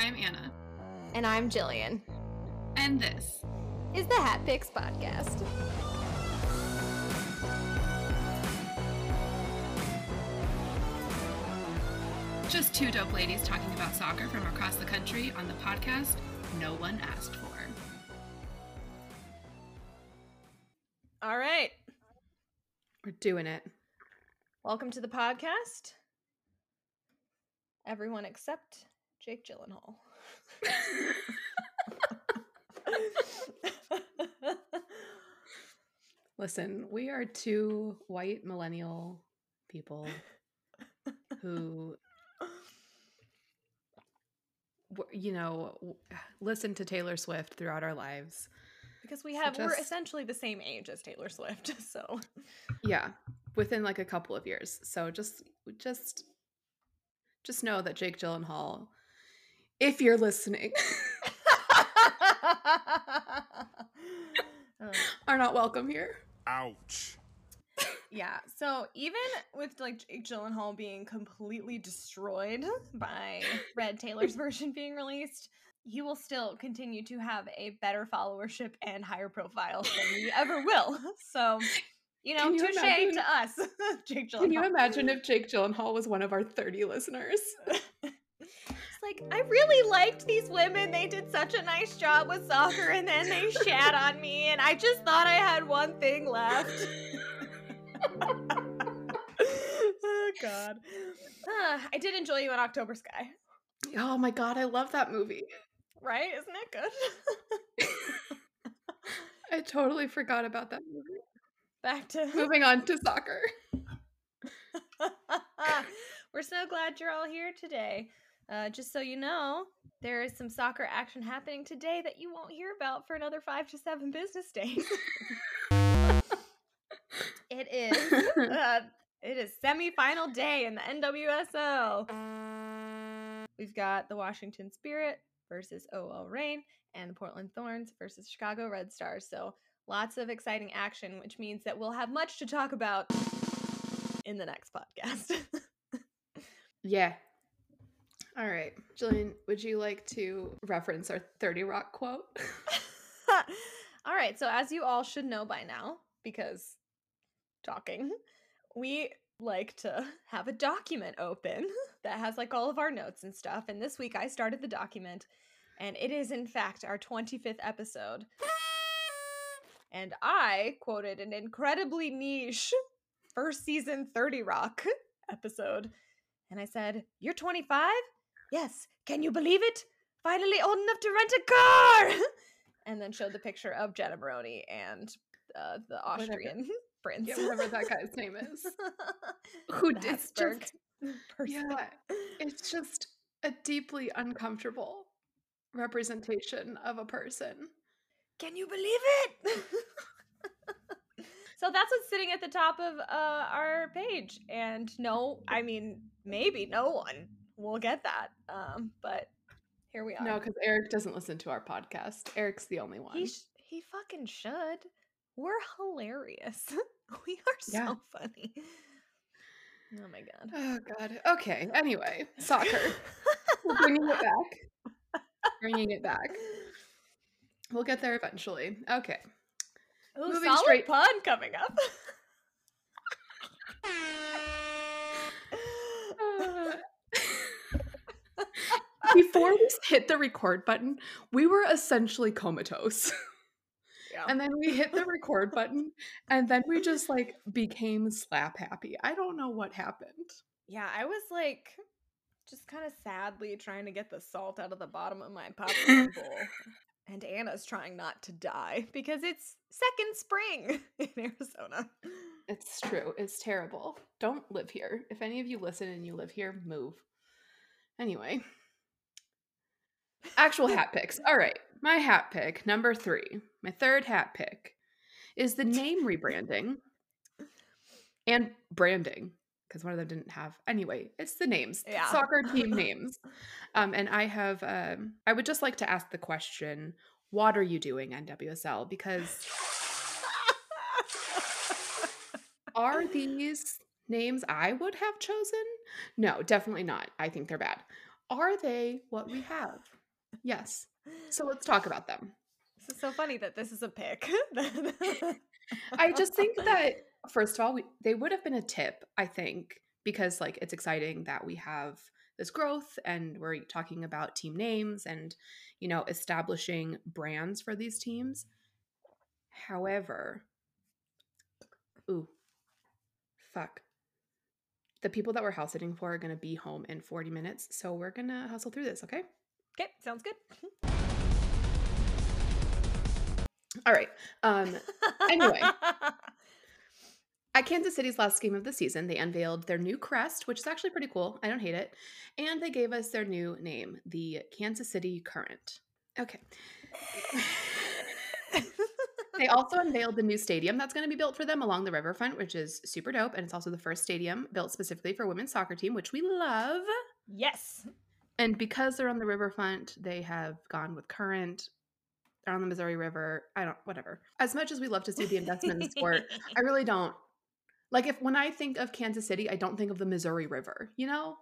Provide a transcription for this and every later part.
I'm Anna. And I'm Jillian. And this is the Hat Picks Podcast. Just two dope ladies talking about soccer from across the country on the podcast no one asked for. All right. We're doing it. Welcome to the podcast. Everyone except Jake Gyllenhaal. Listen, we are two white millennial people who, listen to Taylor Swift throughout our lives. Because we're essentially the same age as Taylor Swift, so. Yeah, within like a couple of years. So just know that Jake Gyllenhaal, if you're listening, are not welcome here. Ouch. Yeah, so even with like Jake Gyllenhaal being completely destroyed by Red Taylor's version being released, he will still continue to have a better followership and higher profile than we ever will. So, touche to us, Jake Gyllenhaal. Can you imagine if Jake Gyllenhaal was one of our 30 listeners? It's like, I really liked these women. They did such a nice job with soccer, and then they shat on me, and I just thought I had one thing left. Oh, God. I did enjoy You in October Sky. Oh, my God. I love that movie. Right? Isn't it good? I totally forgot about that movie. Back to moving on to soccer. We're so glad you're all here today. Just so you know, there is some soccer action happening today that you won't hear about for another 5 to 7 business days. It is semi-final day in the NWSL. We've got the Washington Spirit versus OL Reign and the Portland Thorns versus Chicago Red Stars. So lots of exciting action, which means that we'll have much to talk about in the next podcast. Yeah. All right. Jillian, would you like to reference our 30 Rock quote? All right. So as you all should know by now, because talking, we like to have a document open that has like all of our notes and stuff. And this week I started the document, and it is in fact our 25th episode. And I quoted an incredibly niche first season 30 Rock episode. And I said, "You're 25? Yes. Can you believe it? Finally old enough to rent a car!" And then showed the picture of Jenna Maroney and the Austrian prince. Yeah, whatever that guy's name is. Who did just person. Yeah, it's just a deeply uncomfortable representation of a person. Can you believe it? So that's what's sitting at the top of our page. And maybe no one will get that. But here we are. No, because Eric doesn't listen to our podcast. Eric's the only one. He fucking should. We're hilarious. We are so funny. Oh my God. Oh God. Okay. Anyway, soccer. We're bringing it back. We'll get there eventually. Okay. Ooh, moving solid straight pun coming up. Before we hit the record button, we were essentially comatose. Yeah. And then we hit the record button, and then we just like became slap happy. I don't know what happened. Yeah, I was like just kind of sadly trying to get the salt out of the bottom of my popcorn bowl. And Anna's trying not to die because it's second spring in Arizona. It's true. It's terrible. Don't live here. If any of you listen and you live here, move. Anyway. Actual hat picks. All right. My hat pick, number 3, my third hat pick, is the name rebranding and branding, because one of them didn't have. Anyway, it's the names. Yeah. Soccer team names. And I would just like to ask the question, what are you doing, NWSL? Because are these names I would have chosen? No, definitely not. I think they're bad. Are they what we have? Yes. So let's talk about them. This is so funny that this is a pick. I just think that first of all, they would have been a tip, I think, because like it's exciting that we have this growth and we're talking about team names and establishing brands for these teams. However, ooh, fuck. The people that we're house sitting for are going to be home in 40 minutes, so we're going to hustle through this, okay? Okay, sounds good. All right. Anyway, at Kansas City's last game of the season, they unveiled their new crest, which is actually pretty cool. I don't hate it. And they gave us their new name, the Kansas City Current. Okay. They also unveiled the new stadium that's going to be built for them along the riverfront, which is super dope. And it's also the first stadium built specifically for women's soccer team, which we love. Yes. And because they're on the riverfront, they have gone with Current. They're on the Missouri River. Whatever. As much as we love to see the investment in sport, I really don't. Like when I think of Kansas City, I don't think of the Missouri River, No.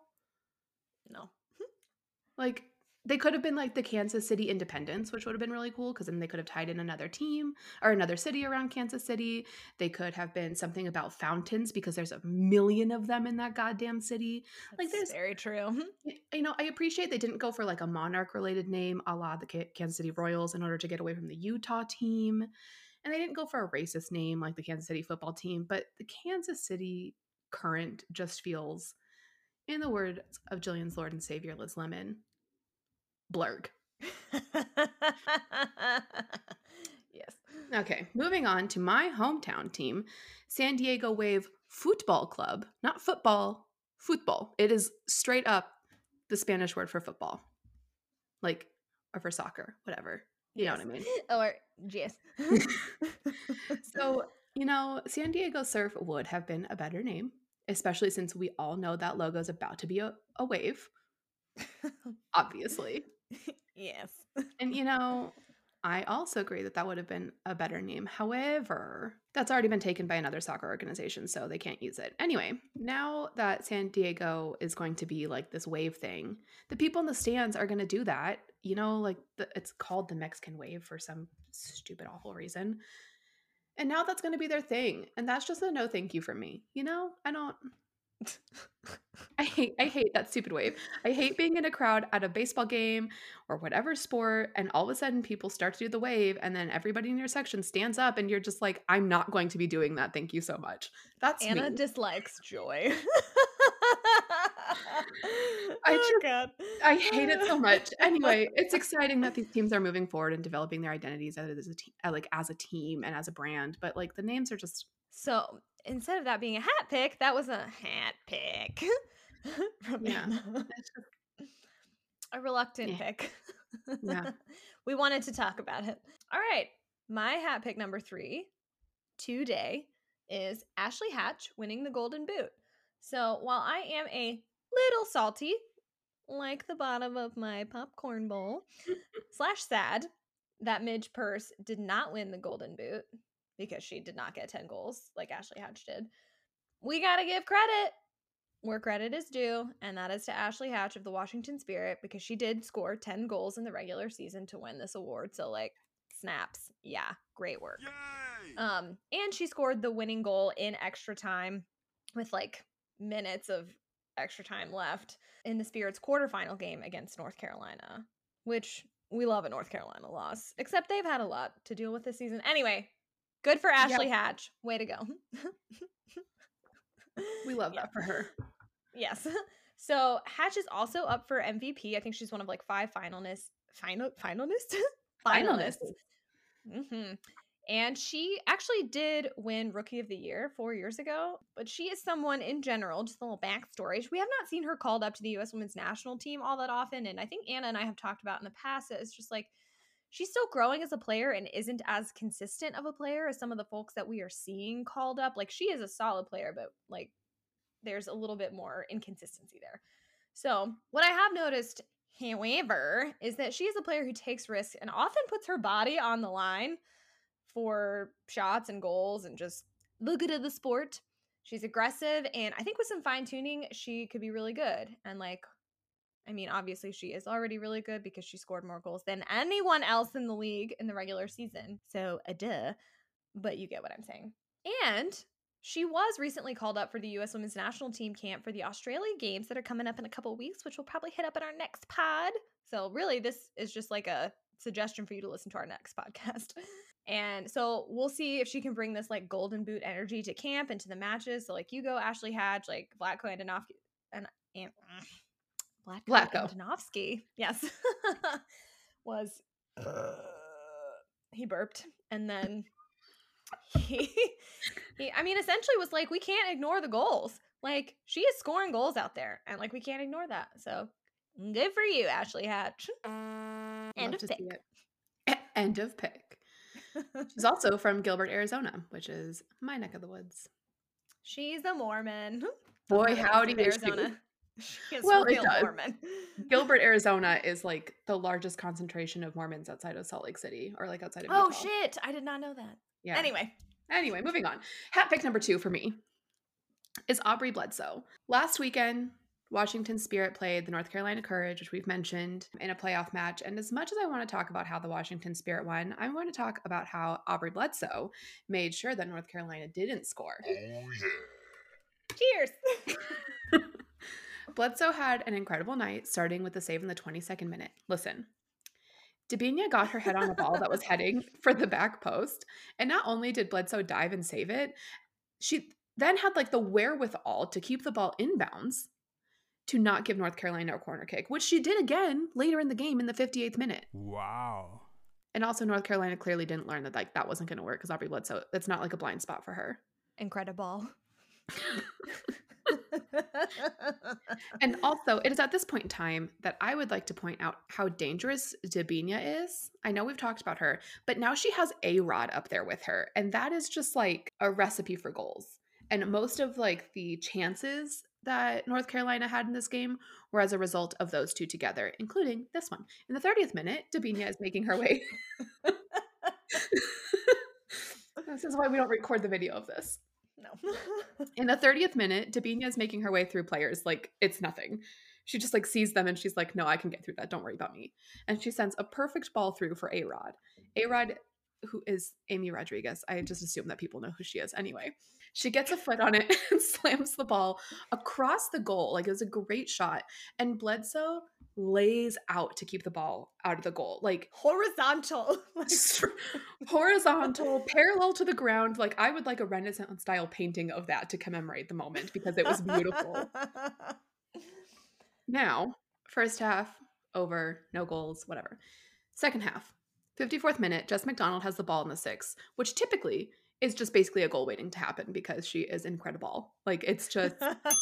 Like they could have been like the Kansas City Independence, which would have been really cool because then they could have tied in another team or another city around Kansas City. They could have been something about fountains because there's a million of them in that goddamn city. That's There's very true. I appreciate they didn't go for like a monarch related name a la the Kansas City Royals in order to get away from the Utah team. And they didn't go for a racist name like the Kansas City football team, but the Kansas City Current just feels, in the words of Jillian's Lord and Savior Liz Lemon, blurg. Yes. Okay, moving on to my hometown team, San Diego Wave Football Club. Not football, football. It is straight up the Spanish word for football. Or for soccer, whatever. You know what I mean? Or yes. So, San Diego Surf would have been a better name, especially since we all know that logo is about to be a wave. Obviously. Yes. And, I also agree that would have been a better name. However, that's already been taken by another soccer organization, so they can't use it. Anyway, now that San Diego is going to be like this wave thing, the people in the stands are going to do that. It's called the Mexican Wave for some stupid, awful reason. And now that's going to be their thing. And that's just a no thank you from me. I hate that stupid wave. I hate being in a crowd at a baseball game or whatever sport, and all of a sudden people start to do the wave, and then everybody in your section stands up, and you're just like, I'm not going to be doing that. Thank you so much. That's Anna me. dislikes joy. God. I hate it so much. Anyway, it's exciting that these teams are moving forward and developing their identities as a team and as a brand, but the names are just. So instead of that being a hat pick, that was a hat pick. Yeah. A reluctant pick. Yeah. We wanted to talk about it. All right. My hat pick number 3 today is Ashley Hatch winning the Golden Boot. So while I am a little salty, like the bottom of my popcorn bowl, / sad that Midge Purse did not win the Golden Boot because she did not get 10 goals like Ashley Hatch did, we got to give credit where credit is due, and that is to Ashley Hatch of the Washington Spirit because she did score 10 goals in the regular season to win this award. So, snaps. Yeah, great work. Yay! And she scored the winning goal in extra time with minutes of extra time left in the Spirit's quarterfinal game against North Carolina, which we love a North Carolina loss, except they've had a lot to deal with this season. Anyway, good for Ashley Hatch. Way to go. We love that for her. Yes. So Hatch is also up for MVP. I think she's one of 5 finalists. Finalists. Mm-hmm. And she actually did win Rookie of the Year 4 years ago, but she is someone in general, just a little backstory. We have not seen her called up to the U.S. women's national team all that often. And I think Anna and I have talked about in the past that it's just she's still growing as a player and isn't as consistent of a player as some of the folks that we are seeing called up. She is a solid player, but there's a little bit more inconsistency there. So what I have noticed, however, is that she is a player who takes risks and often puts her body on the line for shots and goals and just the good of the sport. She's aggressive, and I think with some fine tuning, she could be really good. And I mean, obviously she is already really good because she scored more goals than anyone else in the league in the regular season. So, duh. But you get what I'm saying. And she was recently called up for the U.S. Women's National Team camp for the Australia Games that are coming up in a couple weeks, which we'll probably hit up in our next pod. So, really, this is just like a suggestion for you to listen to our next podcast. And so we'll see if she can bring this like golden boot energy to camp and to the matches. So, like Hugo, Ashley Hatch, like Vlatko Andonovski, and Vlatko Vlatko. Andonovski, yes, was he burped, and then he I mean, essentially was like, we can't ignore the goals. Like, she is scoring goals out there, and like we can't ignore that. So good for you, Ashley Hatch. End of pick. End of pick. She's also from Gilbert, Arizona, which is my neck of the woods. She's a Mormon. Boy, howdy, Arizona. She is well, real Mormon. Gilbert, Arizona is like the largest concentration of Mormons outside of Salt Lake City, or like outside of Utah. Oh shit, I did not know that. Yeah. Anyway, moving on. Hat pick number 2 for me is Aubrey Bledsoe. Last weekend, Washington Spirit played the North Carolina Courage, which we've mentioned, in a playoff match. And as much as I want to talk about how the Washington Spirit won, I'm going to talk about how Aubrey Bledsoe made sure that North Carolina didn't score. Oh, yeah. Cheers! Bledsoe had an incredible night, starting with the save in the 22nd minute. Listen, Debinha got her head on a ball that was heading for the back post. And not only did Bledsoe dive and save it, she then had like the wherewithal to keep the ball inbounds to not give North Carolina a corner kick, which she did again later in the game in the 58th minute. Wow. And also North Carolina clearly didn't learn that like that wasn't going to work because Aubrey Bledsoe, that's not like a blind spot for her. Incredible. And also, it is at this point in time that I would like to point out how dangerous Debinha is. I know we've talked about her, but now she has A-Rod up there with her, and that is just like a recipe for goals. And most of like the chances that North Carolina had in this game were as a result of those two together, including this one. In the 30th minute, Debinha is making her way. This is why we don't record the video of this. No. In the 30th minute, Debinha is making her way through players like it's nothing. She just like sees them and she's like, no, I can get through that. Don't worry about me. And she sends a perfect ball through for A-Rod. A-Rod, who is Amy Rodriguez. I just assume that people know who she is. Anyway, she gets a foot on it and slams the ball across the goal. Like, it was a great shot. And Bledsoe lays out to keep the ball out of the goal. Like, horizontal. Horizontal, parallel to the ground. Like, I would like a Renaissance style painting of that to commemorate the moment because it was beautiful. Now, first half, over, no goals, whatever. Second half, 54th minute, Jess McDonald has the ball in the 6, which typically is just basically a goal waiting to happen because she is incredible. Like, it's just...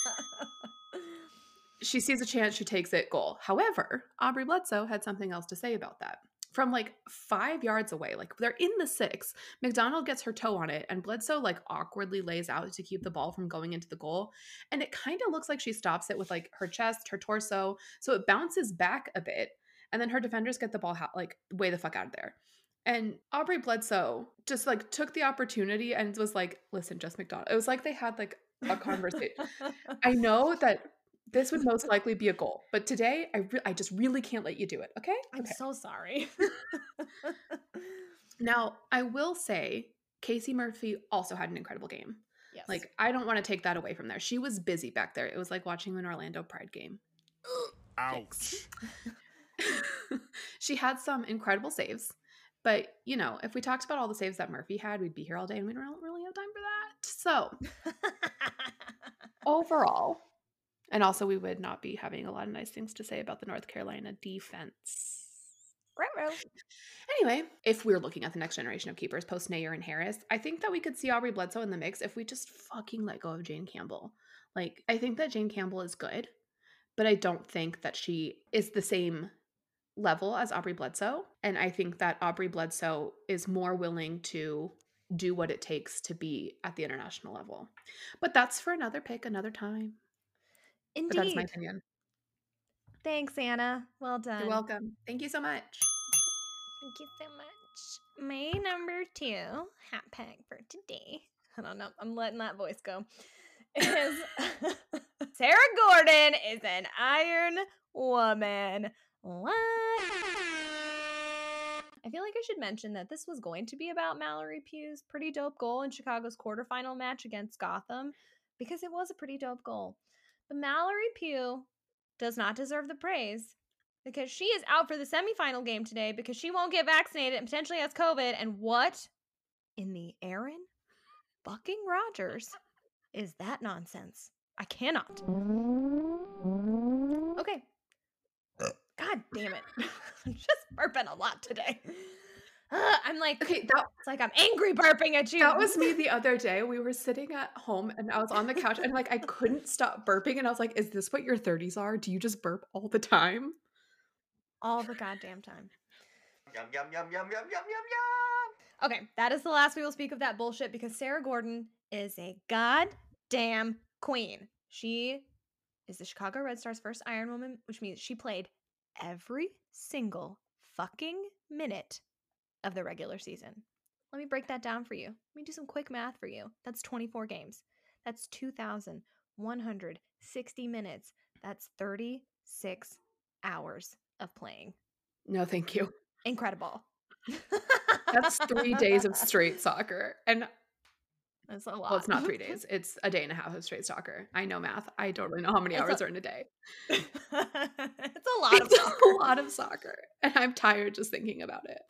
She sees a chance, she takes it, goal. However, Aubrey Bledsoe had something else to say about that. From like 5 yards away, like they're in the 6, McDonald gets her toe on it, and Bledsoe like awkwardly lays out to keep the ball from going into the goal. And it kind of looks like she stops it with like her chest, her torso, so it bounces back a bit, and then her defenders get the ball like way the fuck out of there. And Aubrey Bledsoe just like took the opportunity and was like, listen, Jess McDonald. It was like they had like a conversation. I know that this would most likely be a goal, but today I just really can't let you do it, okay? I'm so sorry. Now, I will say Casey Murphy also had an incredible game. Yes. Like, I don't want to take that away from there. She was busy back there. It was like watching an Orlando Pride game. Ouch. She had some incredible saves, but, you know, if we talked about all the saves that Murphy had, we'd be here all day and we don't really have time for that. So, overall... And also, we would not be having a lot of nice things to say about the North Carolina defense. Anyway, if we're looking at the next generation of keepers post Nayer and Harris, I think that we could see Aubrey Bledsoe in the mix if we just fucking let go of Jane Campbell. Like, I think that Jane Campbell is good, but I don't think that she is the same level as Aubrey Bledsoe. And I think that Aubrey Bledsoe is more willing to do what it takes to be at the international level. But that's for another pick, another time. Indeed. But that's my opinion. Thanks, Anna. Well done. You're welcome. Thank you so much. Thank you so much. My number 2 hat pick for today, I don't know, I'm letting that voice go, is Sarah Gordon is an iron woman. What? I feel like I should mention that this was going to be about Mallory Pugh's pretty dope goal in Chicago's quarterfinal match against Gotham, because it was a pretty dope goal. But Mallory Pugh does not deserve the praise because she is out for the semifinal game today because she won't get vaccinated and potentially has COVID. And what in the Aaron fucking Rodgers is that nonsense? I cannot. Okay. God damn it. I'm just burping a lot today. I'm like, Okay, it's like I'm angry burping at you. that was me the other day. We were sitting at home and I was on the couch and like I couldn't stop burping and I was like, is this what your 30s are? Do you just burp all the time? All the goddamn time. Yum, yum, yum, yum, yum, yum, yum, yum. Okay, that is the last we will speak of that bullshit because Sarah Gordon is a goddamn queen. She is the Chicago Red Stars' first Iron Woman, which means she played every single fucking minute of the regular season. Let me break that down for you. Let me do some quick math for you. That's 24 games. That's 2,160 minutes. That's 36 hours of playing. No, thank you. Incredible. That's 3 days of straight soccer. And That's a lot. well, it's not 3 days. It's a day and a half of straight soccer. I know math. I don't really know how many It's hours are in a day. It's a lot of It's soccer. a lot of soccer. And I'm tired just thinking about it.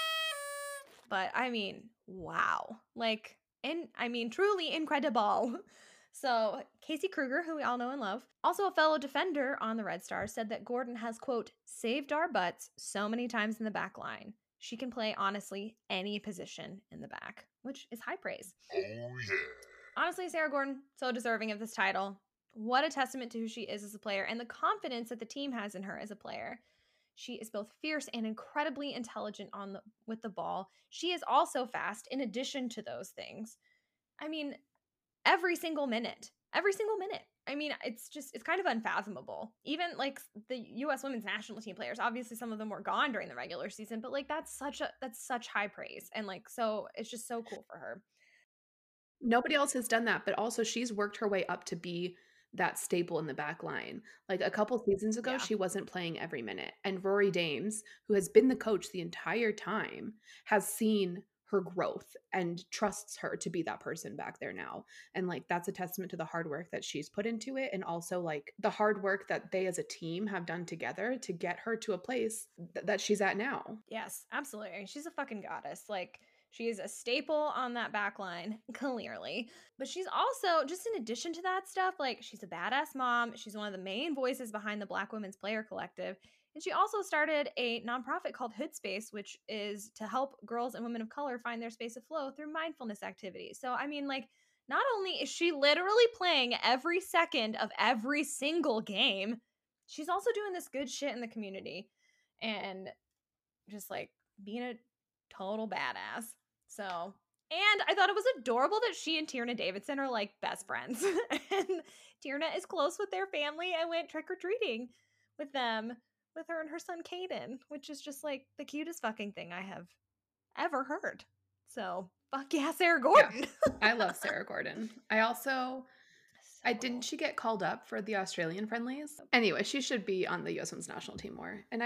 But I mean, wow. Like, truly incredible. So, Casey Kruger, who we all know and love, also a fellow defender on the Red Stars, said that Gordon has, quote, saved our butts so many times in the back line. She can play, honestly, any position in the back, which is high praise. Oh, yeah. Honestly, Sarah Gordon, so deserving of this title. What a testament to who she is as a player and the confidence that the team has in her as a player. She is both fierce and incredibly intelligent with the ball. She is also fast in addition to those things. I mean, every single minute. I mean, it's kind of unfathomable. Even like the US women's national team players, obviously some of them were gone during the regular season, but like that's such high praise. And like, so it's just so cool for her. Nobody else has done that, but also she's worked her way up to be that staple in the back line. Like a couple seasons ago, Yeah. she wasn't playing every minute. And Rory Dames, who has been the coach the entire time, has seen her growth and trusts her to be that person back there now. And like that's a testament to the hard work that she's put into it and also like the hard work that they as a team have done together to get her to a place that she's at now. Yes, absolutely. She's a fucking goddess. Like, she is a staple on that back line, clearly. But she's also, just in addition to that stuff, like, she's a badass mom. She's one of the main voices behind the Black Women's Player Collective. And she also started a nonprofit called Hood Space, which is to help girls and women of color find their space of flow through mindfulness activities. So, I mean, like, not only is she literally playing every second of every single game, she's also doing this good shit in the community. And just like being a total badass. So, and I thought it was adorable that she and Tierna Davidson are like best friends. And Tierna is close with their family and went trick-or-treating with them, with her and her son Caden, which is just like the cutest fucking thing I have ever heard. So, fuck yeah, Sarah Gordon. I love Sarah Gordon. Didn't she get called up for the Australian friendlies? Anyway, she should be on the US Women's national team more. And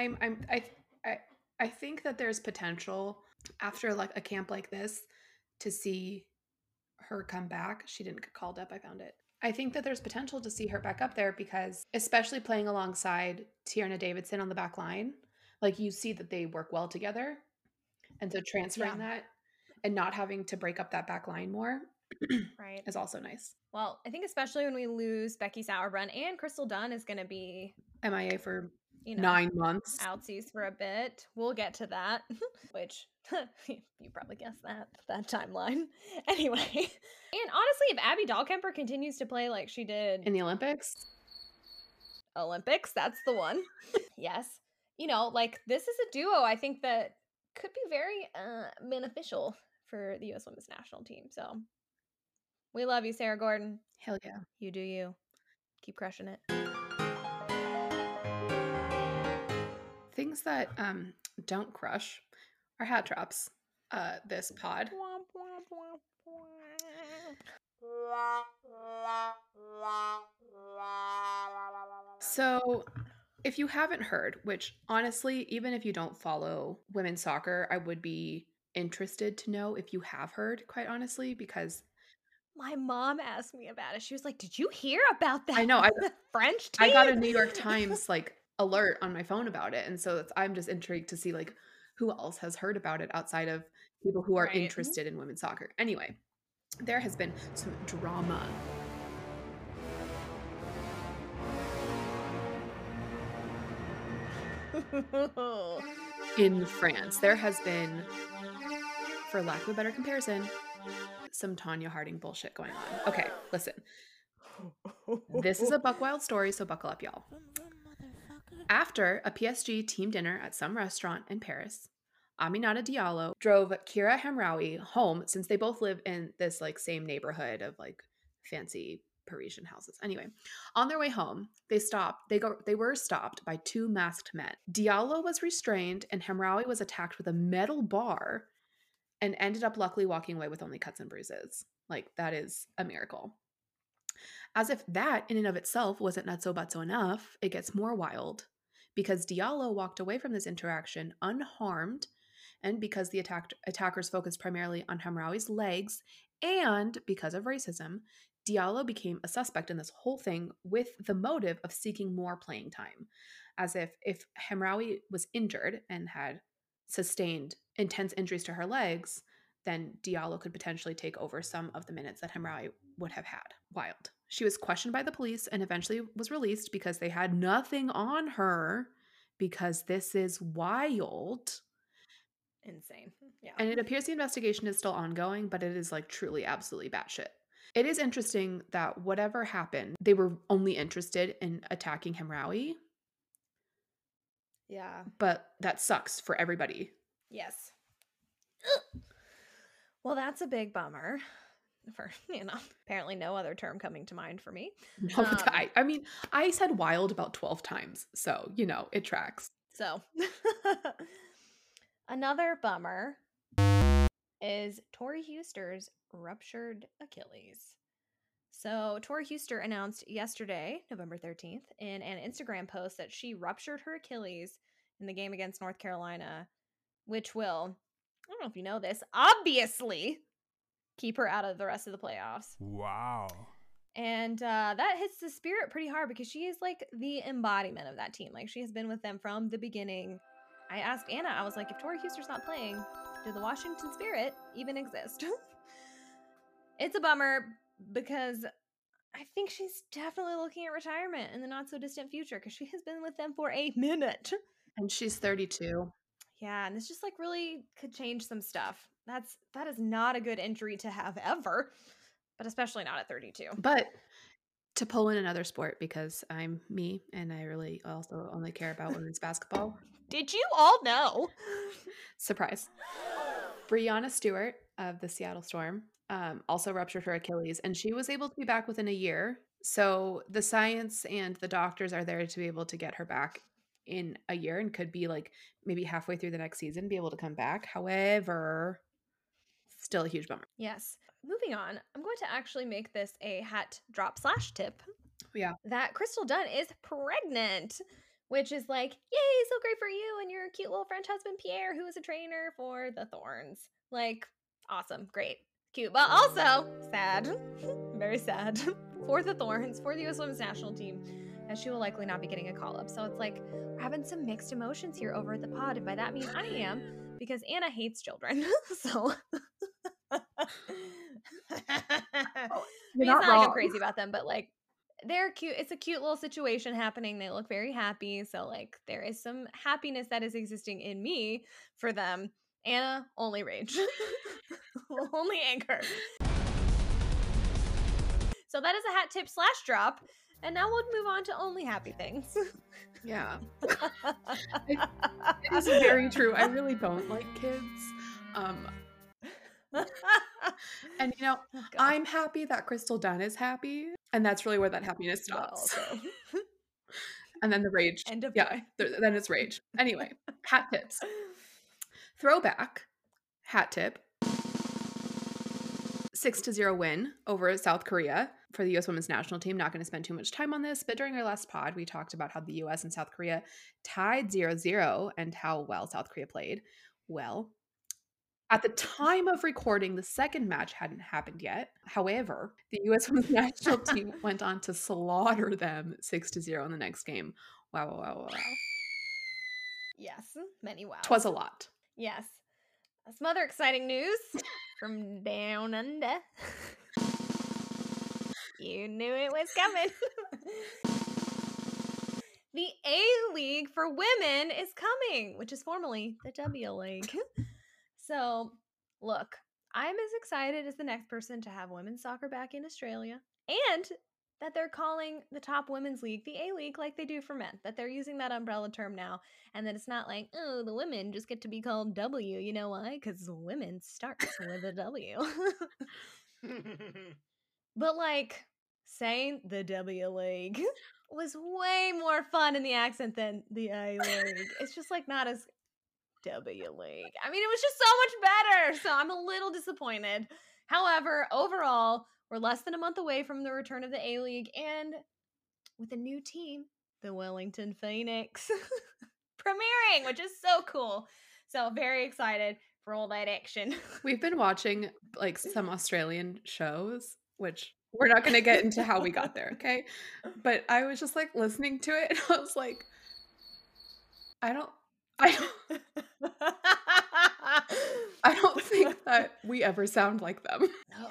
I think that there's potential after like a camp like this to see her come back. She didn't get called up, I found it. I think that there's potential to see her back up there because especially playing alongside Tierna Davidson on the back line, like you see that they work well together. And so transferring that and not having to break up that back line more Right. is also nice. Well, I think especially when we lose Becky Sauerbrunn and Crystal Dunn is going to be MIA for 9 months. Outsies for a bit. We'll get to that, which you probably guessed that timeline. Anyway, and honestly, if Abby Dahlkemper continues to play like she did In the Olympics, that's the one. Yes. You know, like this is a duo I think that could be very beneficial for the US Women's National Team. So we love you, Sarah Gordon. hell yeah. You do you. Keep crushing it. Things that don't crush are hat drops. This pod. So If you haven't heard, which honestly, even if you don't follow women's soccer, I would be interested to know if you have heard, quite honestly, because My mom asked me about it. She was like, "Did you hear about that I know French I team?" got a New York Times like alert on my phone about it, and so I'm just intrigued to see like who else has heard about it outside of people who are Right. interested in women's soccer. Anyway, there has been some drama. In France. There has been, for lack of a better comparison, some Tanya Harding bullshit going on. Okay, listen. This is a buck wild story, so buckle up, y'all. After a PSG team dinner at some restaurant in Paris, Aminata Diallo drove Kira Hamraoui home, since they both live in this like same neighborhood of like fancy Parisian houses. Anyway, on their way home, they were stopped by two masked men. Diallo was restrained and Hamraoui was attacked with a metal bar and ended up luckily walking away with only cuts and bruises. Like, that is a miracle. As if that in and of itself wasn't nutso butso enough, it gets more wild because Diallo walked away from this interaction unharmed, and because the attackers focused primarily on Hamraoui's legs, and because of racism, Diallo became a suspect in this whole thing with the motive of seeking more playing time. As if Hamraoui was injured and had sustained intense injuries to her legs, then Diallo could potentially take over some of the minutes that Hamraoui would have had. Wild. She was questioned by the police and eventually was released because they had nothing on her, because this is wild. Insane. Yeah. And it appears the investigation is still ongoing, but it is like truly absolutely batshit. It is interesting that whatever happened, they were only interested in attacking Hamraoui, Yeah. but that sucks for everybody. Yes. Well, that's a big bummer. For, apparently no other term coming to mind for me. No, I mean, I said wild about 12 times, so, it tracks. So, another bummer is Tori Huster's ruptured Achilles. So, Tori Huster announced yesterday, November 13th, in an Instagram post that she ruptured her Achilles in the game against North Carolina, which will, I don't know if you know this, obviously keep her out of the rest of the playoffs. Wow. And that hits the spirit pretty hard because she is like the embodiment of that team. Like, she has been with them from the beginning. I asked Anna, I was like, if Tori Huster's not playing, do the Washington Spirit even exist? It's a bummer because I think she's definitely looking at retirement in the not so distant future because she has been with them for a minute. And she's 32. Yeah, and this just like really could change some stuff. That is not a good injury to have ever, but especially not at 32. But to pull in another sport, because I'm me and I really also only care about women's basketball. Did you all know? Surprise. Breanna Stewart of the Seattle Storm also ruptured her Achilles, and she was able to be back within a year. So the science and the doctors are there to be able to get her back in a year, and could be like maybe halfway through the next season be able to come back. However, still a huge bummer. Yes. Moving on, I'm going to actually make this a hat drop / tip. Yeah. That Crystal Dunn is pregnant, which is like, yay, so great for you and your cute little French husband, Pierre, who is a trainer for the Thorns. Like, awesome, great, cute, but also sad, very sad for the Thorns, for the U.S. Women's National Team, as she will likely not be getting a call-up. So it's like, we're having some mixed emotions here over at the pod, and by that means I am, because Anna hates children, so... You're it's not not like wrong. I'm crazy about them, but like they're cute. It's a cute little situation happening. They look very happy. So like there is some happiness that is existing in me for them. Anna, only rage. Only anger. So that is a hat tip / drop. And now we'll move on to only happy things. Yeah. It is very true. I really don't like kids. And Oh, I'm happy that Crystal Dunn is happy, and that's really where that happiness stops. Well, And then the rage. end of Yeah, then it's rage. Anyway, hat tips. Throwback hat tip. 6-0 win over South Korea. for the U.S. women's national team. Not going to spend too much time on this, but during our last pod, we talked about how the U.S. and South Korea tied 0-0 and how well South Korea played. Well, at the time of recording, the second match hadn't happened yet. However, the U.S. women's national team went on to slaughter them 6-0 in the next game. Wow, wow, wow, wow. Yes, many wows. 'Twas a lot. Yes. Some other exciting news from down under. You knew it was coming. The A-League for women is coming, which is formerly the W League. So, look, I'm as excited as the next person to have women's soccer back in Australia, and that they're calling the top women's league the A-League like they do for men, that they're using that umbrella term now, and that it's not like, oh, the women just get to be called W. You know why? Because women starts with a W. But like, saying the W League was way more fun in the accent than the A-League. It's just like not as W League. I mean, it was just so much better. So I'm a little disappointed. However, overall, we're less than a month away from the return of the A-League, and with a new team, the Wellington Phoenix, premiering, which is so cool. So very excited for all that action. We've been watching like some Australian shows, which we're not going to get into how we got there, okay? But I was just like listening to it, and I was like, I don't think that we ever sound like them.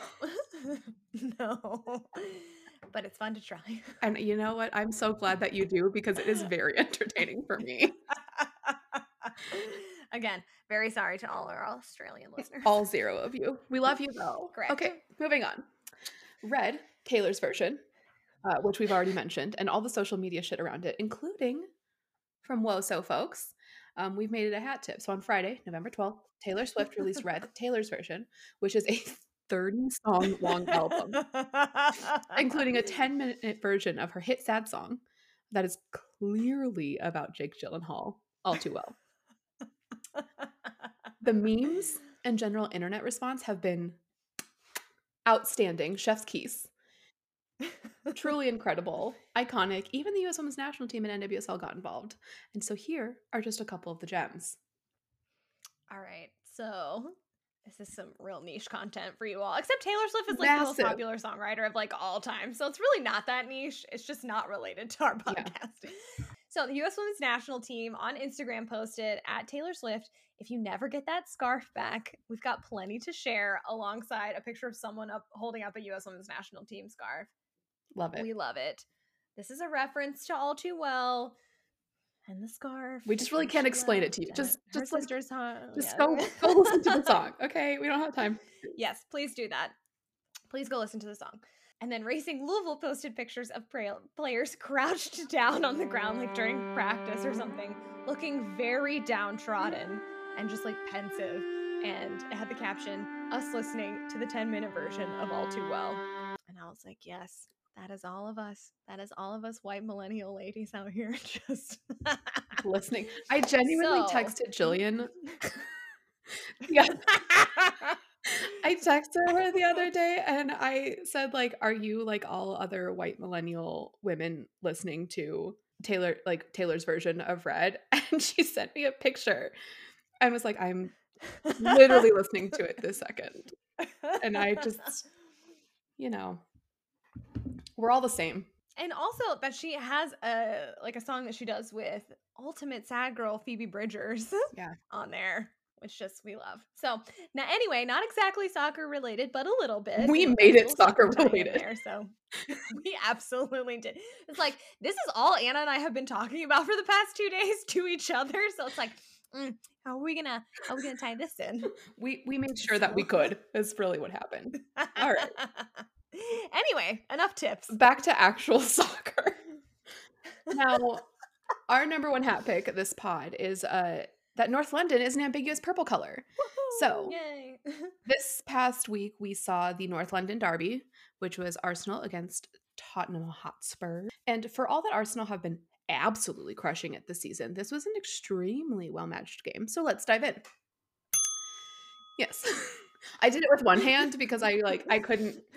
No. But it's fun to try. And you know what? I'm so glad that you do, because it is very entertaining for me. Again, very sorry to all our Australian listeners. All 0 of you. We love you though. Correct. Okay, moving on. Red, Taylor's version, which we've already mentioned, and all the social media shit around it, including from WOSO folks. We've made it a hat tip. So on Friday, November 12th, Taylor Swift released Red, Taylor's version, which is a 30-song long album, including a 10-minute version of her hit sad song that is clearly about Jake Gyllenhaal, all too well. The memes and general internet response have been outstanding. Chef's kiss. Truly incredible, iconic. Even the U.S. Women's National Team and NWSL got involved. And so here are just a couple of the gems. All right, so this is some real niche content for you all. Except Taylor Swift is like the most popular songwriter of like all time. So it's really not that niche. It's just not related to our podcast. Yeah. So the U.S. Women's National Team on Instagram posted at Taylor Swift, if you never get that scarf back, we've got plenty to share, alongside a picture of someone holding up a U.S. Women's National Team scarf. Love it. We love it. This is a reference to All Too Well and the scarf. We just really can't explain it to you. Just sister's home. Just go listen to the song, okay? We don't have time. Yes, please do that. Please go listen to the song. And then Racing Louisville posted pictures of players crouched down on the ground, like during practice or something, looking very downtrodden and just like pensive. And it had the caption, "Us listening to the 10-minute version of All Too Well." And I was like, yes, that is all of us. That is all of us white millennial ladies out here just listening. I genuinely texted Jillian. Yeah. I texted her the other day and I said, like, are you like all other white millennial women listening to Taylor's version of Red? And she sent me a picture and was like, I'm literally listening to it this second. And I just, we're all the same. And also that she has a song that she does with ultimate sad girl Phoebe Bridgers on there, which just we love. So now anyway, not exactly soccer related, but a little bit. We made it soccer related. There, so we absolutely did. It's like, this is all Anna and I have been talking about for the past 2 days to each other. So it's like, how are we gonna tie this in? We made sure that we could. Is really what happened. All right. Anyway, enough tips. Back to actual soccer. Now, our number one hat pick this pod is that North London is an ambiguous purple color. Woo-hoo, so yay. This past week we saw the North London derby, which was Arsenal against Tottenham Hotspur. And for all that Arsenal have been absolutely crushing it this season, this was an extremely well-matched game. So let's dive in. Yes. I did it with one hand because I couldn't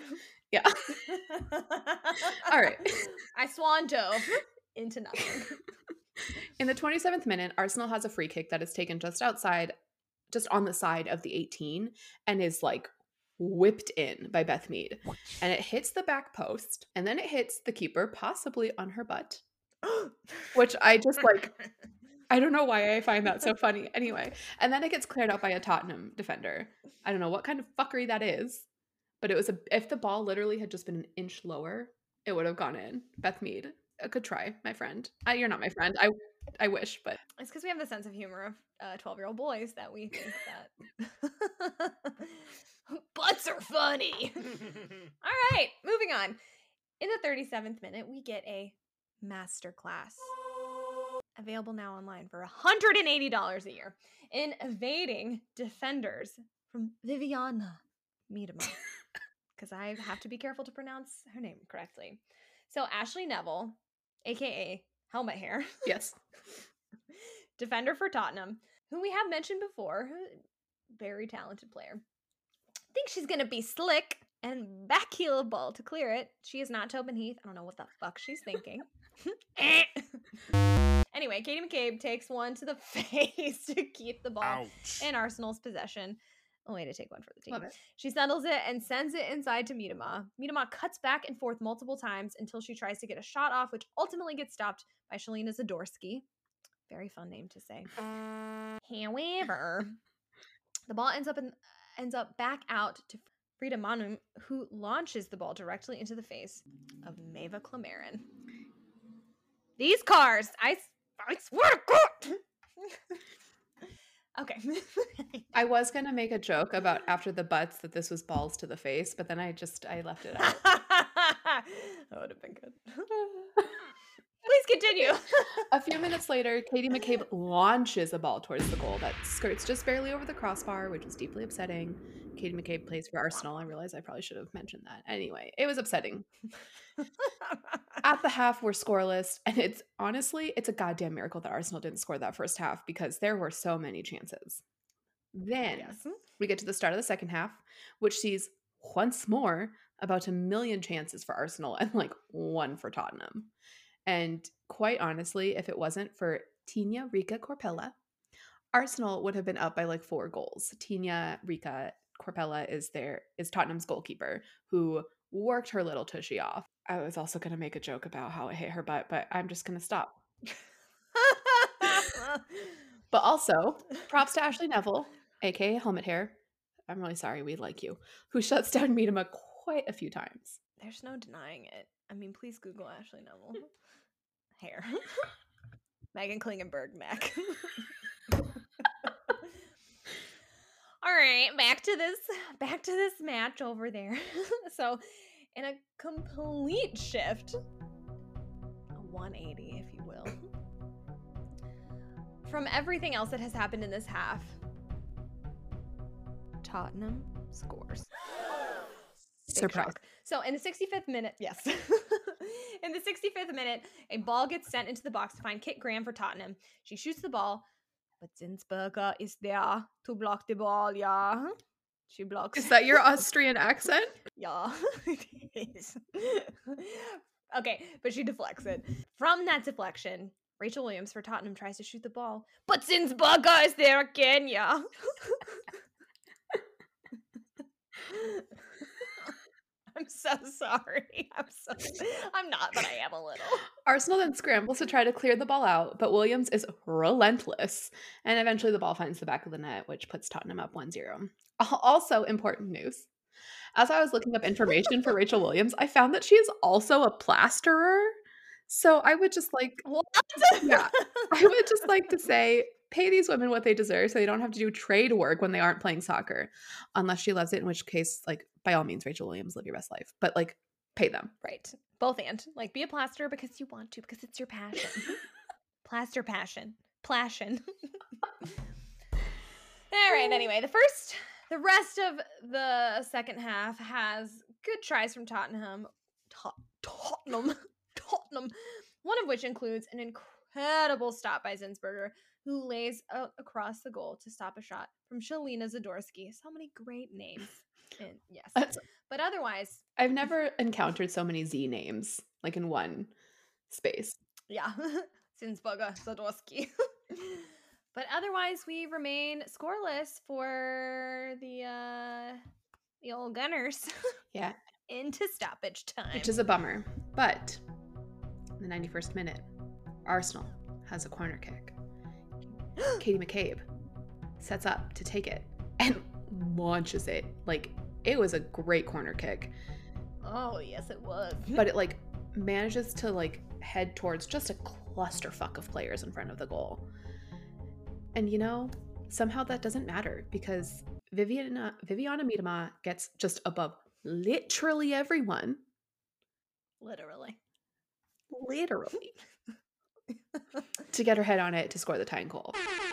Yeah. All right. I swan dove into nothing. In the 27th minute, Arsenal has a free kick that is taken just on the side of the 18 and is like whipped in by Beth Mead. And it hits the back post and then it hits the keeper, possibly on her butt, which I just like, I don't know why I find that so funny. Anyway, and then it gets cleared out by a Tottenham defender. I don't know what kind of fuckery that is, but it was if the ball literally had just been an inch lower, it would have gone in. Beth Mead, a good try, my friend. You're not my friend. I wish, but It's because we have the sense of humor of 12-year-old boys that we think that butts are funny. All right, moving on. In the 37th minute, we get a masterclass. Available now online for $180 a year in evading defenders from Viviana Miedema. Because I have to be careful to pronounce her name correctly. So Ashley Neville, aka Helmet Hair, yes. defender for Tottenham, who we have mentioned before, very talented player. Think she's gonna be slick and backheel a ball to clear it. She is not Tobin Heath. I don't know what the fuck she's thinking. Anyway, Katie McCabe takes one to the face to keep the ball Ouch. in Arsenal's possession. A way to take one for the team. Love it. She settles it and sends it inside to Miedema. Miedema cuts back and forth multiple times until she tries to get a shot off, which ultimately gets stopped by Shalina Zadorsky. Very fun name to say. However, the ball ends up back out to Frida Manum, who launches the ball directly into the face of Maeva Clamarin. These cars, I swear to God. Okay. I was gonna make a joke about after the butts that this was balls to the face, but then I left it out. That would have been good. Please continue. A few minutes later, Katie McCabe launches a ball towards the goal that skirts just barely over the crossbar, which was deeply upsetting. Katie McCabe plays for Arsenal. I realize I probably should have mentioned that. Anyway, it was upsetting. At the half, we're scoreless, and it's a goddamn miracle that Arsenal didn't score that first half because there were so many chances. Then we get to the start of the second half, which sees once more about 1 million chances for Arsenal and like 1 for Tottenham. And quite honestly, if it wasn't for Tina Rika Corpella, Arsenal would have been up by like 4 goals. Tina Rika Corpella is Tottenham's goalkeeper who worked her little tushy off. I was also going to make a joke about how it hit her butt, but I'm just going to stop. But also, props to Ashley Neville, aka Helmet Hair. I'm really sorry, we like you. Who shuts down Miedema quite a few times. There's no denying it. I mean, please Google Ashley Neville. Hair. Megan Klingenberg, Mac. All right, back to this match over there. So, in a complete shift, a 180, if you will, from everything else that has happened in this half, Tottenham scores. Surprise. Shock. So in the 65th minute, yes. In the 65th minute, a ball gets sent into the box to find Kit Graham for Tottenham. She shoots the ball, but Zinsberger is there to block the ball, yeah. She blocks. Is that your Austrian accent? Yeah, it is. Okay, but she deflects it. From that deflection, Rachel Williams for Tottenham tries to shoot the ball, but Zinsberger is there again, yeah. I'm so sorry. I'm not, but I am a little. Arsenal then scrambles to try to clear the ball out, but Williams is relentless. And eventually the ball finds the back of the net, which puts Tottenham up 1-0. Also, important news. As I was looking up information for Rachel Williams, I found that she is also a plasterer. So I would just like, What? Yeah, I would just like to say, pay these women what they deserve so they don't have to do trade work when they aren't playing soccer. Unless she loves it, in which case, like, by all means, Rachel Williams, live your best life. But, like, pay them. Right. Both and. Like, be a plasterer because you want to, because it's your passion. Plaster passion. Passion. All right, anyway, the rest of the second half has good tries from Tottenham. Tottenham. One of which includes an incredible stop by Zinsberger, who lays out across the goal to stop a shot from Shalina Zadorsky. So many great names. And yes. That's- But otherwise, I've never encountered so many Z names like in one space. yeah, Zinsberger Zadorsky. But otherwise, we remain scoreless for the old Gunners Yeah, into stoppage time. which is a bummer. But in the 91st minute, Arsenal has a corner kick. Katie McCabe sets up to take it and launches it. Like, it was a great corner kick, Oh, yes, it was. but it like manages to like head towards just a clusterfuck of players in front of the goal. And you know, somehow that doesn't matter because Viviana Miedema gets just above literally everyone. Literally. Literally. To get her head on it to score the tying goal.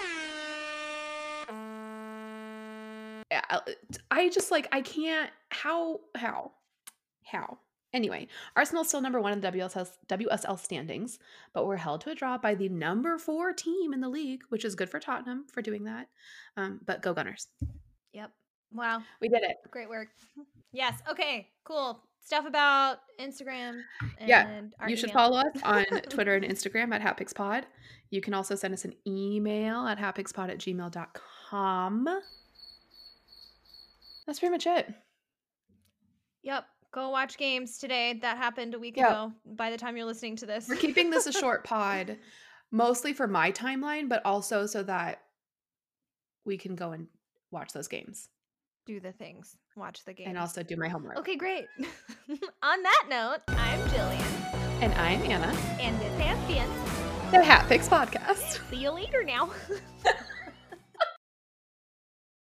Yeah, I just like, I can't, how? Anyway, Arsenal's still number 1 in the WSL standings, but we're held to a draw by the number 4 team in the league, which is good for Tottenham for doing that. But go Gunners. Yep. Wow. We did it. Great work. Yes. Okay. Cool. Stuff about Instagram. And Yeah, our You should email. follow us on Twitter and Instagram at HatPicksPod. You can also send us an email at hatpickspod@gmail.com. That's pretty much it. Yep. Go watch games today. That happened a week Yeah. ago by the time you're listening to this. We're keeping this a short pod, mostly for my timeline, but also so that we can go and watch those games Do the things. Watch the game. and also do my homework. Okay, great. On that note, I'm Jillian. And I'm Anna, And this has been the Hat Picks Podcast. See you later now.